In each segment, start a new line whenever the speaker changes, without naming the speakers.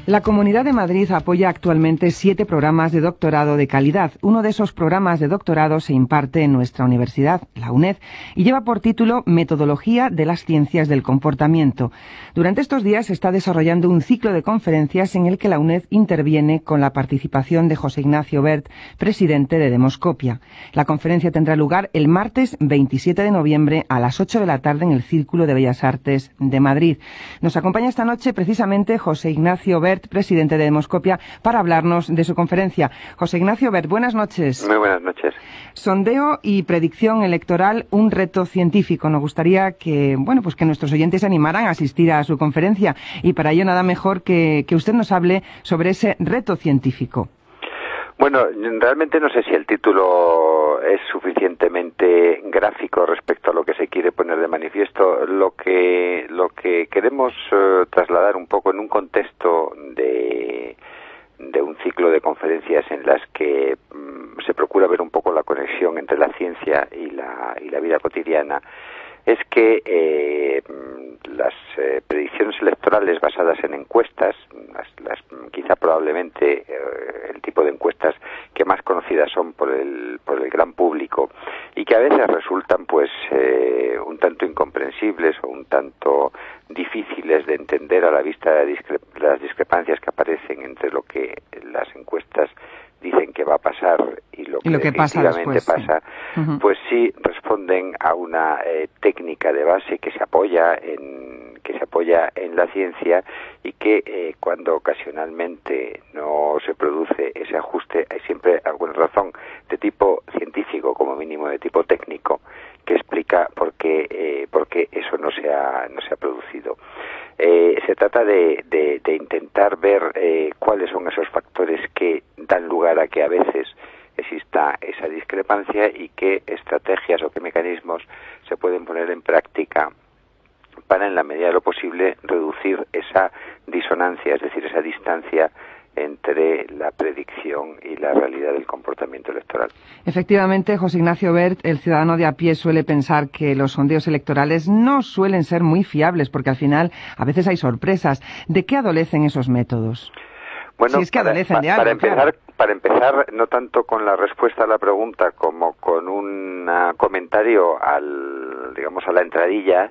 La Comunidad de Madrid apoya actualmente 7 programas de doctorado de calidad. Uno de esos programas de doctorado se imparte en nuestra universidad, la UNED, y lleva por título Metodología de las Ciencias del Comportamiento. Durante estos días se está desarrollando un ciclo de conferencias en el que la UNED interviene con la participación de José Ignacio Wert, presidente de Demoscopia. La conferencia tendrá lugar el martes 27 de noviembre a las 8 de la tarde en el Círculo de Bellas Artes de Madrid. Nos acompaña esta noche precisamente José Ignacio Wert, presidente de Demoscopia, para hablarnos de su conferencia. José Ignacio Wert, buenas noches.
Muy buenas noches.
Sondeo y predicción electoral, un reto científico. Nos gustaría que, que nuestros oyentes se animaran a asistir a su conferencia, y para ello nada mejor que usted nos hable sobre ese reto científico.
Bueno, realmente no sé si el título es suficientemente gráfico respecto a lo que se quiere poner de manifiesto. Lo que queremos trasladar un poco en un contexto de un ciclo de conferencias en las que se procura ver un poco la conexión entre la ciencia y la vida cotidiana, es que las predicciones electorales basadas en encuestas, quizá probablemente el tipo de encuestas que más conocidas son por el gran público, y que a veces resultan un tanto incomprensibles o un tanto difíciles de entender a la vista de las discrepancias que aparecen entre lo que las encuestas dicen que va a pasar y lo que
pasa después,
pasa,
sí.
Pues sí responden a una técnica de base que se apoya en la ciencia, y que cuando ocasionalmente no se produce ese ajuste, hay siempre alguna razón de tipo científico, como mínimo de tipo técnico, que explica por qué eso no se ha producido. Se trata de intentar ver cuáles son esos factores que dan lugar a que a veces exista esa discrepancia, y qué estrategias o qué mecanismos se pueden poner en práctica para, en la medida de lo posible, reducir esa disonancia, es decir, esa distancia entre la predicción y la realidad del comportamiento electoral.
Efectivamente, José Ignacio Wert, el ciudadano de a pie suele pensar que los sondeos electorales no suelen ser muy fiables, porque al final a veces hay sorpresas. ¿De qué adolecen esos métodos?
Bueno,
si es que adolecen de algo,
para empezar, no tanto con la respuesta a la pregunta como con un comentario a la entradilla.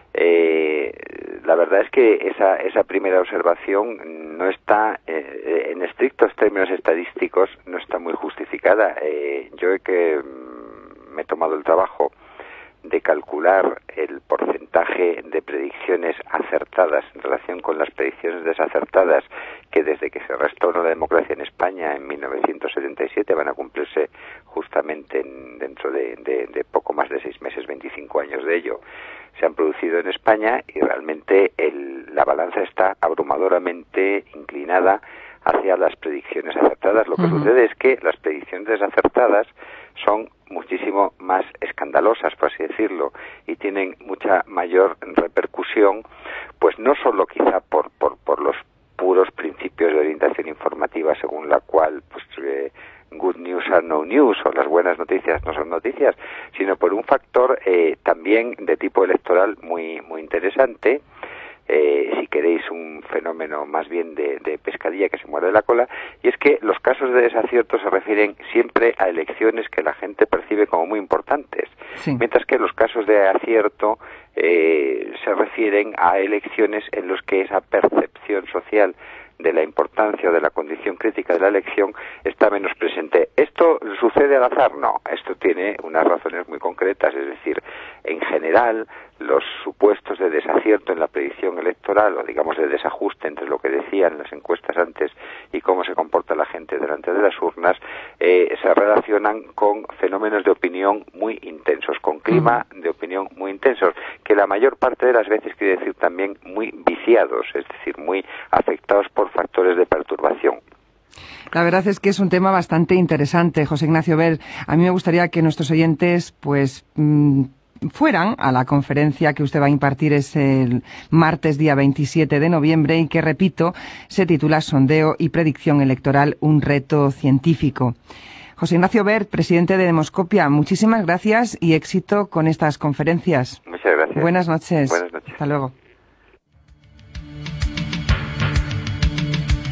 La verdad es que esa primera observación no está, en estrictos términos estadísticos, no está muy justificada. Yo me he tomado el trabajo de calcular el porcentaje de predicciones acertadas en relación con las predicciones desacertadas, que desde que se restauró la democracia en España en 1977 van a cumplirse justamente dentro de poco más de 6 meses, 25 años de ello, se han producido en España, y realmente la balanza está abrumadoramente inclinada hacia las predicciones acertadas. Lo que sucede es que las predicciones desacertadas son muchísimo más escandalosas, por así decirlo, y tienen mucha mayor repercusión, pues no solo quizá por los puros principios de orientación informativa, según la cual good news are no news, o las buenas noticias no son noticias, sino por un factor también de tipo electoral muy muy interesante. Si queréis, un fenómeno más bien de pescadilla que se muerde la cola, y es que los casos de desacierto se refieren siempre a elecciones que la gente percibe como muy importantes, sí, mientras que los casos de acierto se refieren a elecciones en los que esa percepción social de la importancia o de la condición crítica de la elección está menos presente. ¿Esto sucede al azar? No, esto tiene unas razones muy concretas, es decir, en general, los supuestos de desacierto en la predicción electoral, o digamos de desajuste entre lo que decían las encuestas antes y cómo se comporta la gente delante de las urnas, se relacionan con fenómenos de opinión muy intensos, con clima de opinión muy intensos, que la mayor parte de las veces quiere decir también muy viciados, es decir, muy afectados por factores de perturbación.
La verdad es que es un tema bastante interesante, José Ignacio Wert. A mí me gustaría que nuestros oyentes, fueran a la conferencia que usted va a impartir el martes día 27 de noviembre y que, repito, se titula Sondeo y predicción electoral, un reto científico. José Ignacio Wert, presidente de Demoscopia, muchísimas gracias y éxito con estas conferencias.
Muchas gracias.
Buenas noches.
Buenas noches.
Hasta luego.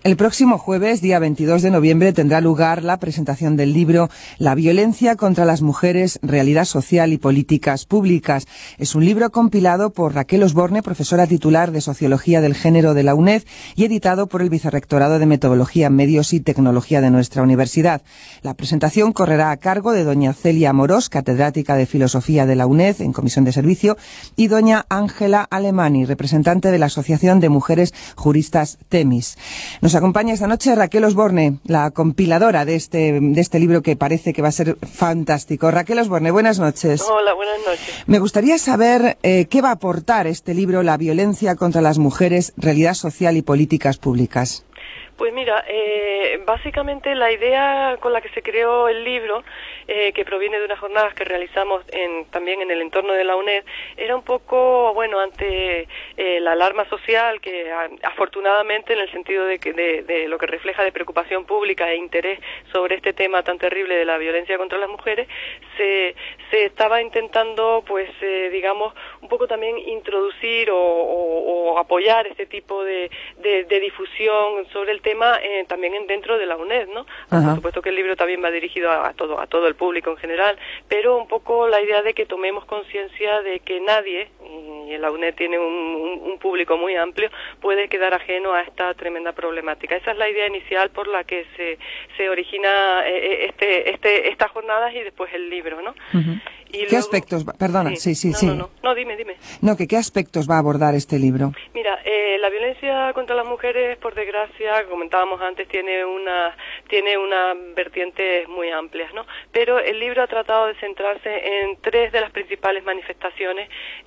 El próximo jueves, día 22 de noviembre, tendrá lugar la presentación del libro La violencia contra las mujeres, realidad social y políticas públicas. Es un libro compilado por Raquel Osborne, profesora titular de Sociología del Género de la UNED y editado por el Vicerrectorado de Metodología, Medios y Tecnología de nuestra universidad. La presentación correrá a cargo de doña Celia Amorós, catedrática de Filosofía de la UNED en Comisión de Servicio, y doña Ángela Alemani, representante de la Asociación de Mujeres Juristas Temis. Nos acompaña esta noche Raquel Osborne, la compiladora de este libro que parece que va a ser fantástico. Raquel Osborne, buenas noches.
Hola, buenas noches.
Me gustaría saber qué va a aportar este libro, La violencia contra las mujeres, realidad social y políticas públicas.
Pues mira, básicamente la idea con la que se creó el libro, que proviene de unas jornadas que realizamos también en el entorno de la UNED, era un poco, bueno, ante la alarma social que afortunadamente, en el sentido de lo que refleja de preocupación pública e interés sobre este tema tan terrible de la violencia contra las mujeres, se estaba intentando, pues, digamos, un poco también introducir o apoyar este tipo de difusión sobre el tema también dentro de la UNED, ¿no? Por supuesto que el libro también va dirigido a todo el público en general, pero un poco la idea de que tomemos conciencia de que nadie, y la UNED tiene un público muy amplio, puede quedar ajeno a esta tremenda problemática. Esa es la idea inicial por la que se origina estas jornadas y después el libro, ¿no? Y
¿Qué aspectos? Perdona, sí.
No, dime.
No, ¿qué aspectos va a abordar este libro?
Mira, la violencia contra las mujeres, por desgracia, comentábamos antes, tiene unas vertientes muy amplias, ¿no? Pero el libro ha tratado de centrarse en tres de las principales manifestaciones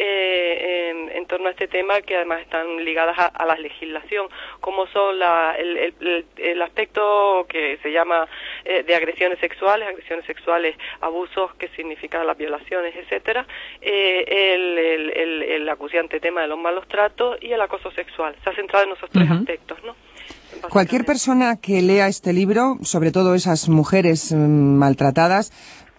en torno a este tema, que además están ligadas a la legislación, como son el aspecto que se llama de agresiones sexuales, abusos, que significan las violaciones, etcétera, el acuciante tema de los malos tratos y el acoso sexual. Se ha centrado en esos tres aspectos, ¿no?
Cualquier persona que lea este libro, sobre todo esas mujeres maltratadas,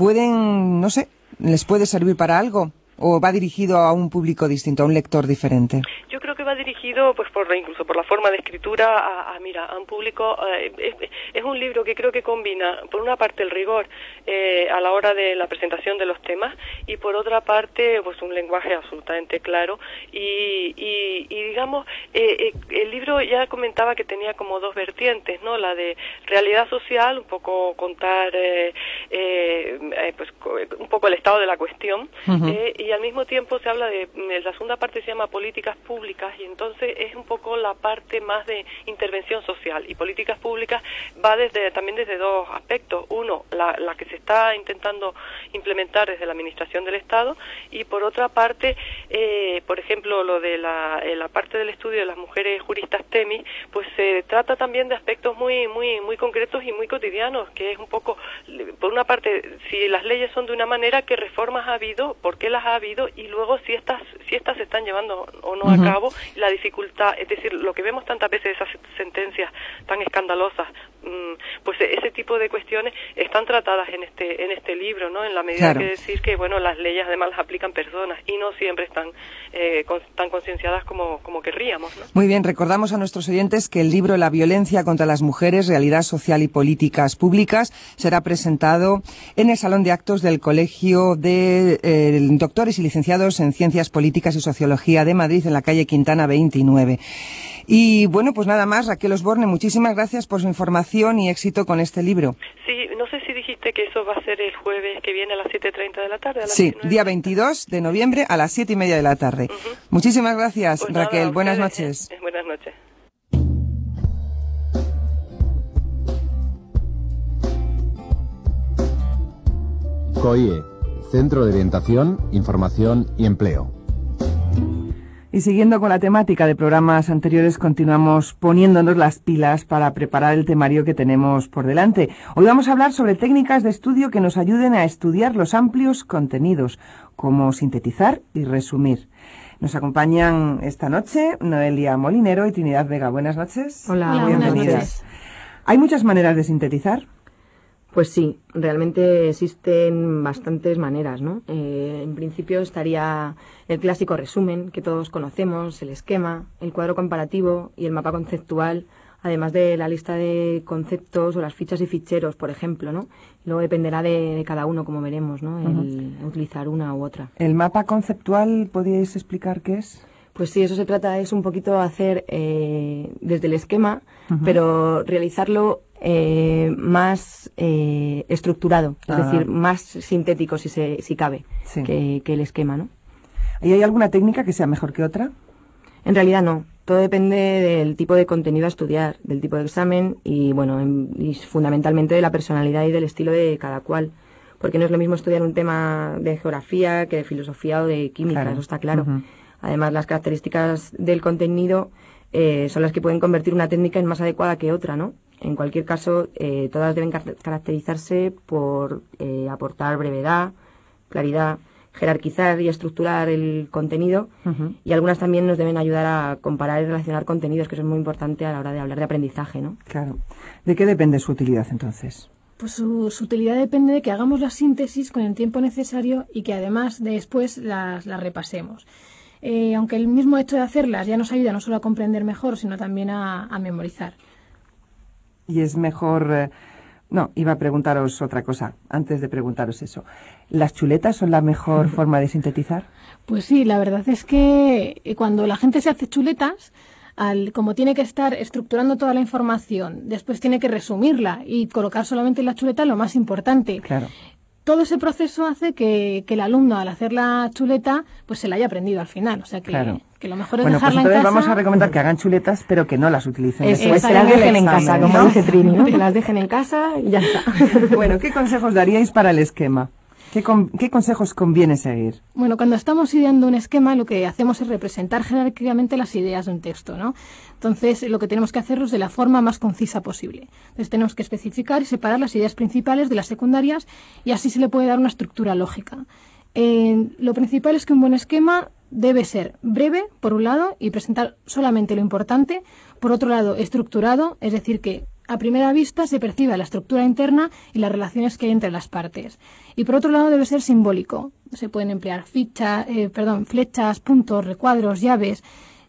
¿les puede servir para algo? ¿O va dirigido a un público distinto, a un lector diferente?
Yo creo que va dirigido, pues incluso por la forma de escritura, a un público. Es un libro que creo que combina, por una parte, el rigor a la hora de la presentación de los temas, y por otra parte, pues un lenguaje absolutamente claro. Y digamos, el libro ya comentaba que tenía como dos vertientes, ¿no? La de realidad social, un poco contar, pues un poco el estado de la cuestión, y al mismo tiempo se habla de, la segunda parte se llama políticas públicas, y entonces es un poco la parte más de intervención social, y políticas públicas va también desde dos aspectos. Uno, la que se está intentando implementar desde la administración del Estado, y por otra parte, por ejemplo, lo de la parte del estudio de las mujeres juristas Temis, pues se trata también de aspectos muy concretos y muy cotidianos, que es un poco, por una parte, si las leyes son de una manera, ¿qué reformas ha habido? ¿Por qué las ha habido? Y luego si estas se están llevando o no a cabo, la dificultad, es decir, lo que vemos tantas veces, esas sentencias tan escandalosas, pues ese tipo de cuestiones están tratadas en este libro, ¿no? En la medida que decir que, bueno, las leyes además las aplican personas y no siempre están tan concienciadas como querríamos, ¿no?
Muy bien, recordamos a nuestros oyentes que el libro La violencia contra las mujeres, realidad social y políticas públicas será presentado en el Salón de Actos del Colegio de Doctores y Licenciados en Ciencias Políticas y Sociología de Madrid, en la calle Quintana 29. Y bueno, pues nada más, Raquel Osborne, muchísimas gracias por su información y éxito con este libro.
Sí, no sé si dijiste que eso va a ser el jueves que viene a las 7:30 de la tarde.
Sí, día 22 de noviembre a las 7:30 de la tarde. Muchísimas gracias, pues Raquel. Nada, buenas noches.
Buenas noches.
COIE, Centro de Orientación, Información y Empleo.
Y siguiendo con la temática de programas anteriores, continuamos poniéndonos las pilas para preparar el temario que tenemos por delante. Hoy vamos a hablar sobre técnicas de estudio que nos ayuden a estudiar los amplios contenidos, como sintetizar y resumir. Nos acompañan esta noche Noelia Molinero y Trinidad Vega. Buenas noches.
Hola, buenas noches.
¿Hay muchas maneras de sintetizar?
Pues sí, realmente existen bastantes maneras, ¿no? En principio estaría el clásico resumen que todos conocemos, el esquema, el cuadro comparativo y el mapa conceptual, además de la lista de conceptos o las fichas y ficheros, por ejemplo, ¿no? Luego dependerá de cada uno, como veremos, ¿no? El utilizar una u otra.
¿El mapa conceptual podríais explicar qué es?
Pues sí, eso se trata, es un poquito hacer desde el esquema, pero realizarlo más estructurado, es decir, más sintético si cabe,
Sí.
que el esquema, ¿no?
¿Y hay alguna técnica que sea mejor que otra?
En realidad no. Todo depende del tipo de contenido a estudiar, del tipo de examen y, bueno, y fundamentalmente de la personalidad y del estilo de cada cual. Porque no es lo mismo estudiar un tema de geografía que de filosofía o de química,
Claro.
eso está claro. Además, las características del contenido son las que pueden convertir una técnica en más adecuada que otra, ¿no? En cualquier caso, todas deben caracterizarse por aportar brevedad, claridad, jerarquizar y estructurar el contenido, y algunas también nos deben ayudar a comparar y relacionar contenidos, que eso es muy importante a la hora de hablar de aprendizaje, ¿no?
Claro. ¿De qué depende su utilidad entonces?
Pues su utilidad depende de que hagamos la síntesis con el tiempo necesario y que además después las repasemos. Aunque el mismo hecho de hacerlas ya nos ayuda no solo a comprender mejor, sino también a memorizar.
Y es mejor... No, iba a preguntaros otra cosa, antes de preguntaros eso. ¿Las chuletas son la mejor forma de sintetizar?
Pues sí, la verdad es que cuando la gente se hace chuletas, como tiene que estar estructurando toda la información, después tiene que resumirla y colocar solamente en la chuleta lo más importante.
Claro.
Todo ese proceso hace que el alumno, al hacer la chuleta, pues se la haya aprendido al final. O sea que,
Claro.
que lo mejor es
Bueno, pues
dejarla
entonces
en casa.
vamos a recomendar que hagan chuletas, pero que no las utilicen.
Eso,
después
que las
en el
dejen en
examen,
casa, como
¿no?
dice Trini, ¿no? Que las dejen en casa y ya está.
Bueno, ¿qué consejos daríais para el esquema? ¿Qué consejos conviene seguir?
Bueno, cuando estamos ideando un esquema, lo que hacemos es representar jerárquicamente las ideas de un texto, ¿no? Entonces, lo que tenemos que hacerlo es de la forma más concisa posible. Entonces, tenemos que especificar y separar las ideas principales de las secundarias y así se le puede dar una estructura lógica. Lo principal es que un buen esquema debe ser breve, por un lado, y presentar solamente lo importante. Por otro lado, estructurado, es decir, que a primera vista se percibe la estructura interna y las relaciones que hay entre las partes. Y por otro lado, debe ser simbólico. Se pueden emplear flechas, puntos, recuadros, llaves.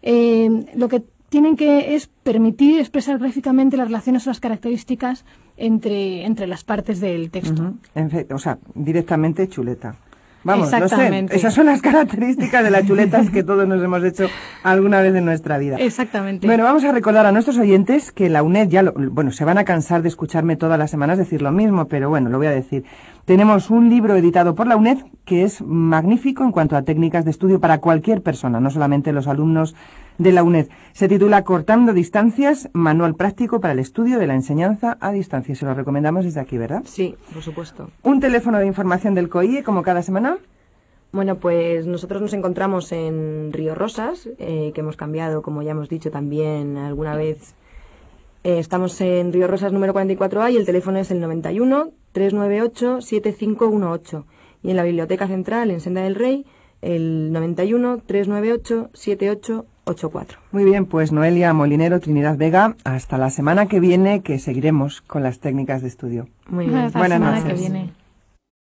Lo que tienen que es permitir expresar gráficamente las relaciones o las características entre las partes del texto.
O sea, directamente chuleta. Vamos, no sé,
Exactamente.
esas son las características de las chuletas que todos nos hemos hecho alguna vez en nuestra vida.
Exactamente.
Bueno, vamos a recordar a nuestros oyentes que la UNED se van a cansar de escucharme todas las semanas decir lo mismo, pero bueno, lo voy a decir. Tenemos un libro editado por la UNED que es magnífico en cuanto a técnicas de estudio para cualquier persona, no solamente los alumnos de la UNED. Se titula Cortando distancias, manual práctico para el estudio de la enseñanza a distancia. Se lo recomendamos desde aquí, ¿verdad?
Sí, por supuesto.
Un teléfono de información del COIE, como cada semana.
Bueno, pues nosotros nos encontramos en Río Rosas, que hemos cambiado, como ya hemos dicho también alguna vez. Estamos en Río Rosas número 44A y el teléfono es el 91 398 7518. Y en la Biblioteca Central, en Senda del Rey, el 91 398 7884.
Muy bien, pues Noelia Molinero, Trinidad Vega, hasta la semana que viene, que seguiremos con las técnicas de estudio.
Muy bien.
Hasta la
Buenas
semana
noches.
que viene.